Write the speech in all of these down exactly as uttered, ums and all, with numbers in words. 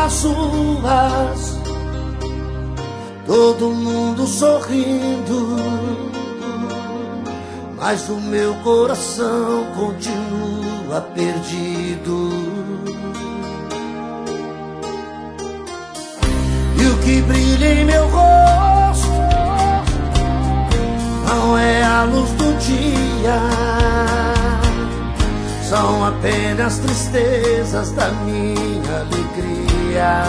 nas ruas, todo mundo sorrindo, mas o meu coração continua perdido. E o que brilha em meu rosto não é a luz do dia, são apenas tristezas da minha alegria.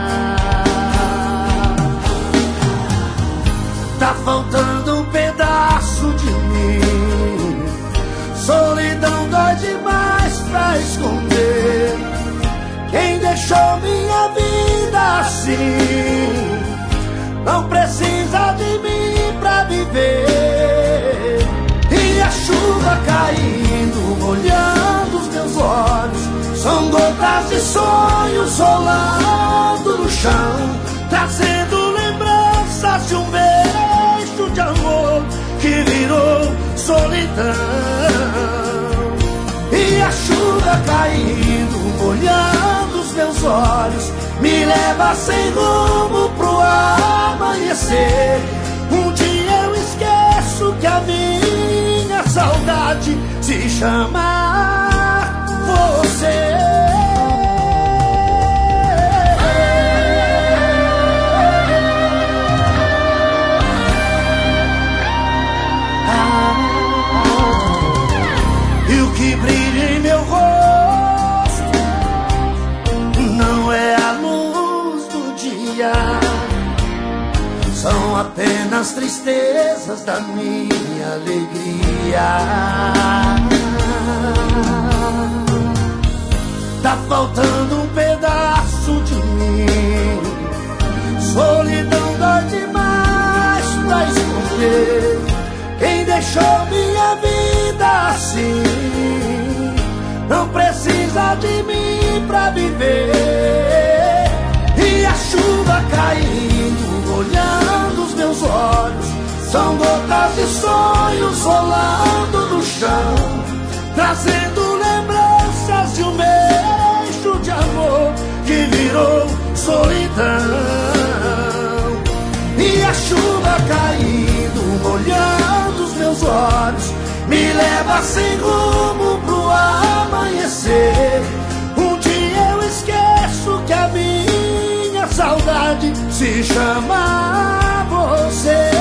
Tá faltando um pedaço de mim, solidão dói demais pra esconder. Quem deixou minha vida assim não precisa de mim pra viver. E a chuva caindo, molhando os meus olhos, são gotas de sonhos rolando no chão, trazendo lembranças de um beijo de amor que virou solidão. E a chuva caindo, molhando os meus olhos, me leva sem rumo pro amanhecer. Um dia eu esqueço que a minha saudade se chama você. E o que brilha em meu rosto não é a luz do dia, são apenas tristezas da minha alegria. Tá faltando um pedaço de mim, solidão dói demais pra esconder. Quem deixou minha vida assim não precisa de mim pra viver. E a chuva caindo, molhando os meus olhos, são gotas de sonhos rolando no chão, trazendo lembranças de um beijo de amor que virou solidão. E a chuva caindo, molhando os meus olhos, me leva sem rumo pro amanhecer. Um dia eu esqueço que a minha saudade se chama você.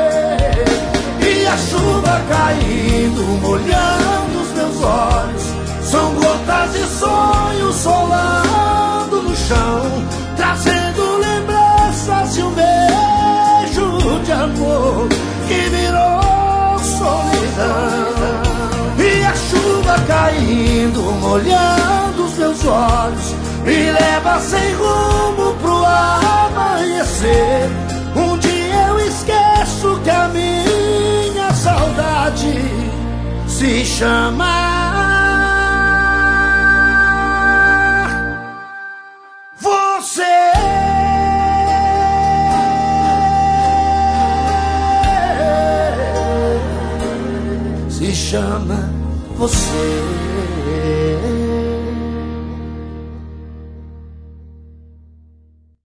E a chuva caindo, molhando os meus olhos, são gotas de sonhos rolando no chão, trazendo lembranças de um beijo de amor que virou solidão. E a chuva caindo, molhando os meus olhos, me leva sem rumo pro amanhecer. Um dia eu esqueço que a minha saudade se chama você. Se chama você.